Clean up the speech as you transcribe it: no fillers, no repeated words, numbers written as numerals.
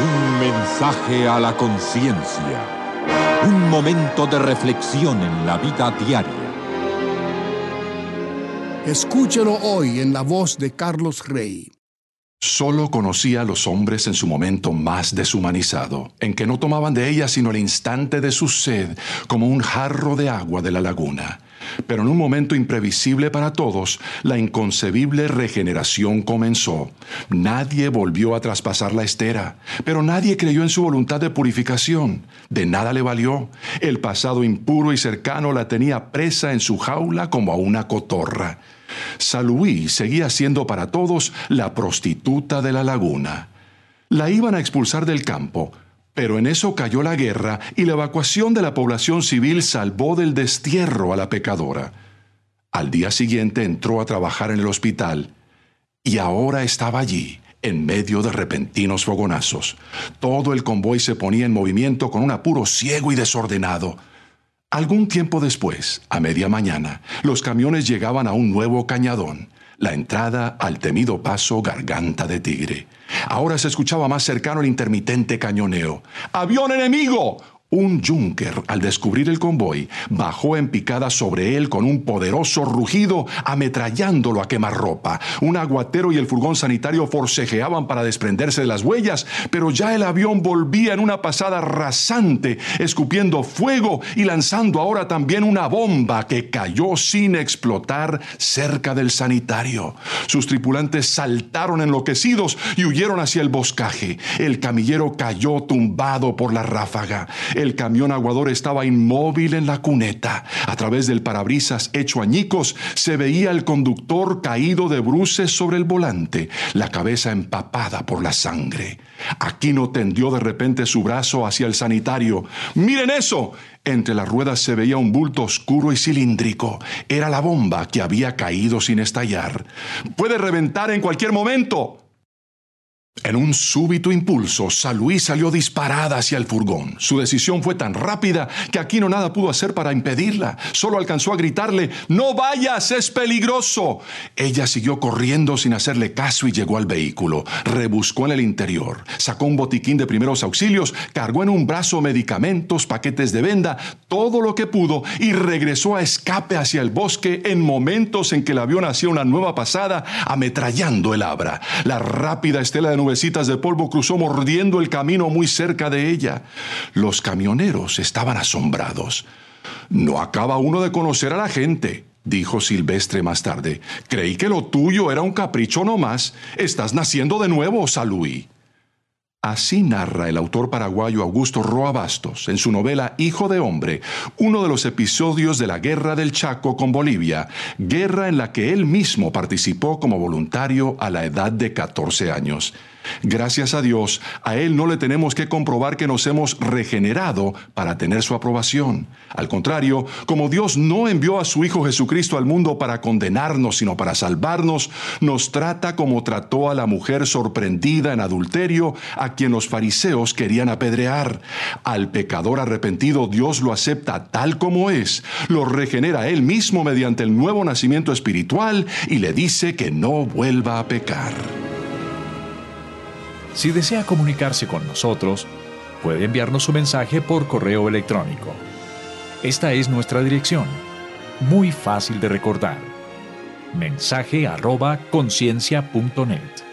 Un mensaje a la conciencia. Un momento de reflexión en la vida diaria. Escúchelo hoy en la voz de Carlos Rey. Solo conocía a los hombres en su momento más deshumanizado, en que no tomaban de ella sino el instante de su sed, como un jarro de agua de la laguna. Pero en un momento imprevisible para todos, la inconcebible regeneración comenzó. Nadie volvió a traspasar la estera, pero nadie creyó en su voluntad de purificación. De nada le valió. El pasado impuro y cercano la tenía presa en su jaula como a una cotorra. Saluí seguía siendo para todos la prostituta de la laguna. La iban a expulsar del campo, pero en eso cayó la guerra y la evacuación de la población civil salvó del destierro a la pecadora. Al día siguiente entró a trabajar en el hospital y ahora estaba allí, en medio de repentinos fogonazos. Todo el convoy se ponía en movimiento con un apuro ciego y desordenado. Algún tiempo después, a media mañana, los camiones llegaban a un nuevo cañadón, la entrada al temido paso Garganta de Tigre. Ahora se escuchaba más cercano el intermitente cañoneo. ¡Avión enemigo! Un Junker, al descubrir el convoy, bajó en picada sobre él con un poderoso rugido, ametrallándolo a quemarropa. Un aguatero y el furgón sanitario forcejeaban para desprenderse de las huellas, pero ya el avión volvía en una pasada rasante, escupiendo fuego y lanzando ahora también una bomba que cayó sin explotar cerca del sanitario. Sus tripulantes saltaron enloquecidos y huyeron hacia el boscaje. El camillero cayó tumbado por la ráfaga. El camión aguador estaba inmóvil en la cuneta. A través del parabrisas hecho añicos se veía el conductor caído de bruces sobre el volante, la cabeza empapada por la sangre. Aquino tendió de repente su brazo hacia el sanitario. ¡Miren eso! Entre las ruedas se veía un bulto oscuro y cilíndrico. Era la bomba que había caído sin estallar. ¡Puede reventar en cualquier momento! En un súbito impulso, Saluí salió disparada hacia el furgón. Su decisión fue tan rápida que Aquino nada pudo hacer para impedirla. Solo alcanzó a gritarle: ¡No vayas, es peligroso! Ella siguió corriendo sin hacerle caso y llegó al vehículo. Rebuscó en el interior, sacó un botiquín de primeros auxilios, cargó en un brazo medicamentos, paquetes de venda, todo lo que pudo y regresó a escape hacia el bosque en momentos en que el avión hacía una nueva pasada, ametrallando el Abra. La rápida estela de nubecitas de polvo cruzó mordiendo el camino muy cerca de ella. Los camioneros estaban asombrados. «No acaba uno de conocer a la gente», dijo Silvestre más tarde. «Creí que lo tuyo era un capricho nomás. Estás naciendo de nuevo, Saluí». Así narra el autor paraguayo Augusto Roa Bastos en su novela Hijo de Hombre, uno de los episodios de la Guerra del Chaco con Bolivia, guerra en la que él mismo participó como voluntario a la edad de 14 años. Gracias a Dios, a él no le tenemos que comprobar que nos hemos regenerado para tener su aprobación. Al contrario, como Dios no envió a su Hijo Jesucristo al mundo para condenarnos, sino para salvarnos, nos trata como trató a la mujer sorprendida en adulterio, a quien los fariseos querían apedrear. Al pecador arrepentido Dios lo acepta tal como es, lo regenera Él mismo mediante el nuevo nacimiento espiritual y le dice que no vuelva a pecar. Si desea comunicarse con nosotros, puede enviarnos su mensaje por correo electrónico. Esta es nuestra dirección, muy fácil de recordar: mensaje@conciencia.net.